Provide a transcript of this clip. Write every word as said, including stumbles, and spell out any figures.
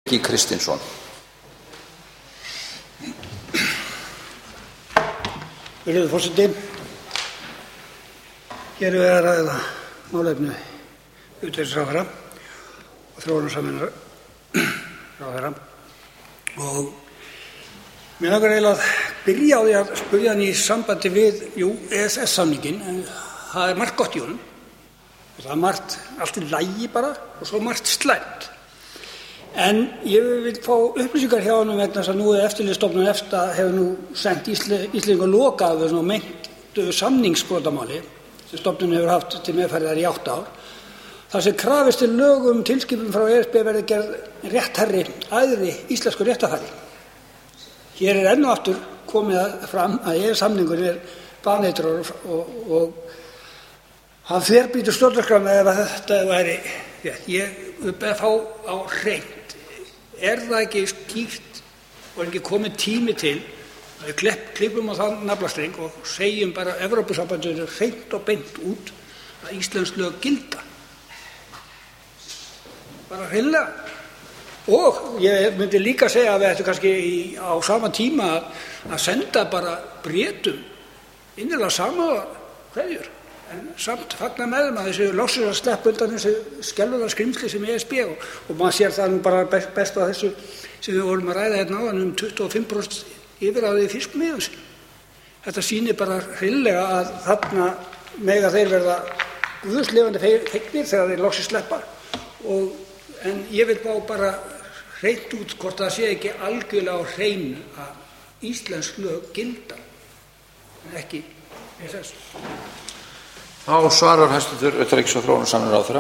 Bjarki Kristinsson. Virðulegur forseti, hér er við að ræða málefni utanríkisráðherra og þróunarsamvinnuráðherra og mér langar eiginlega að byrja á því að spyrja hann í sambandi við jú, E S S-samninginn, en það er margt gott í honum og það er margt allt í lagi bara og svo margt slæmt. En ég vil fá upplýsingar hjá honum vegna þess að nú er eftirlitsstofnun EFTA hefur nú sent Íslendinga loka af þessu meintu samningsbrotamáli sem stofnunin hefur haft til meðferðar í átta ár. Þar sem krafist til lögum tilskipun frá E S B verði gerð rétthærri æðri íslensku réttarfari. Hér er enn og aftur komið fram að E E S-samningurinn er baneitraður og, og hann þverbrýtur stjórnarskrána ef þetta væri rétt. Ég vil bara fá á hreint. Er það ekki skýrt og er ekki komið tími til að við klippum á þann naflastreng og segjum bara Evrópusambandinu hreint og beint út að íslensk lög gilda? Bara hreinlega. Og ég myndi líka segja að við ættum kannski í, á sama tíma að, að senda bara Bretum innilega samúðar kveðjur, en samt fagna með þeim að þessu loksins að sleppa undan þessu skelfilega skrimsli sem E S B og, og maður sér það nú bara best, best á þessu sem við vorum að ræða hérna áðan um tuttugu og fimm prósent yfirráði í fiskmiðum sínum. Þetta sýnir bara hreinlega að þarna mega þeir verða guðslifandi fegnir þegar þeir loksins sleppa og, en ég vil fá bara hreint út hvort það sé ekki algjörlega á hreinu að íslensk lög gilda en ekki E S S. Þá svarar hæstv. utanríkis- og þróunarsamvinnuráðherra.